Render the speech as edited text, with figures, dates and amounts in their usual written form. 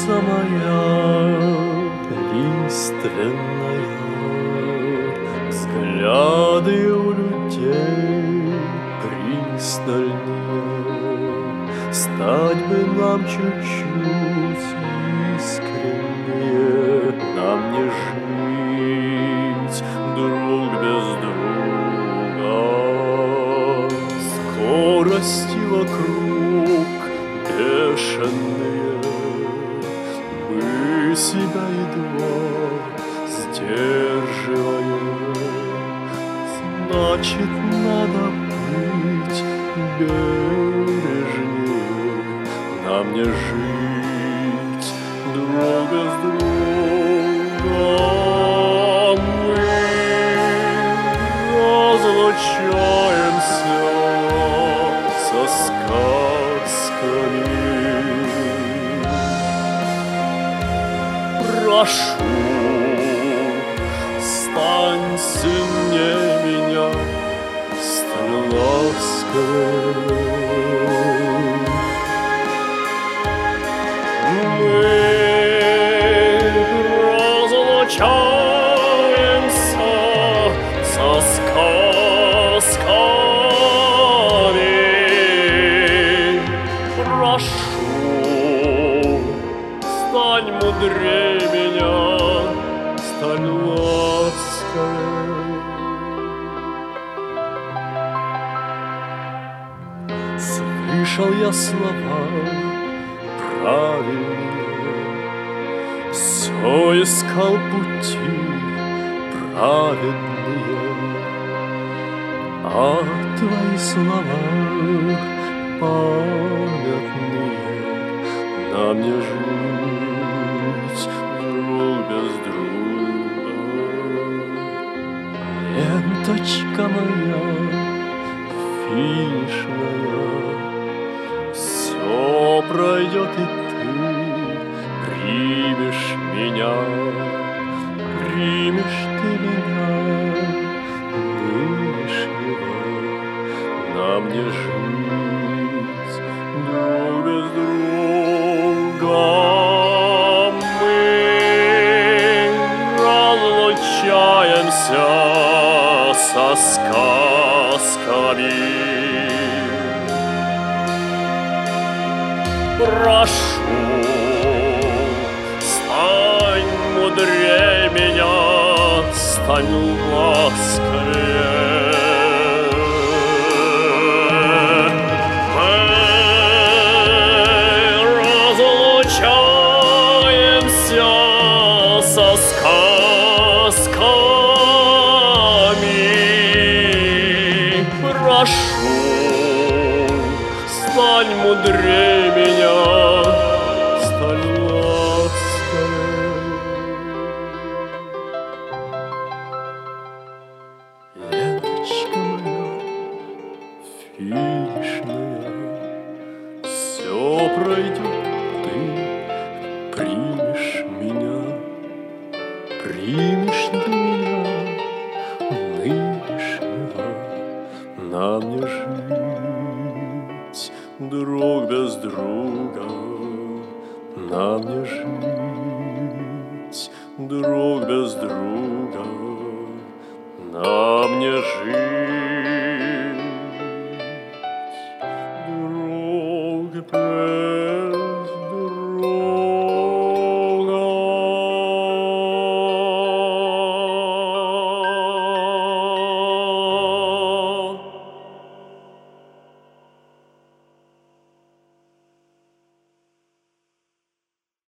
Роса моя лиственная, взгляды у людей пристальнее, стать бы нам чуть-чуть искреннее, нам не жить друг без друга. Скорости вокруг бешеные, мы себя едва сдерживаем. Значит, надо быть бережнее, нам не жить друг без друга. Мы разлучаемся со сказками. Прошу, стань сильнее меня, стань ласковее. Мы разлучаемся со сказками. Прошу, стань мудрее меня, стань ласковее. Слышал я слова правильные, все искал пути праведные, а твои слова памятные, нам не жить друг без друга. Ленточка моя финишная, все пройдет, и ты примешь меня, примешь ты меня нынешнего, нам не жить друг без друга. Мы разлучаемся со сказками. Прошу, стань мудрее меня, стань ласковее. Мы разлучаемся со сказками. Прошу, стань мудрее меня, стань ласковее. Ленточка моя финишная, все пройдет, ты примешь меня, примешь ты меня нынешнего, нам не жить друг без друга, нам не жить друг без друга, нам не жить.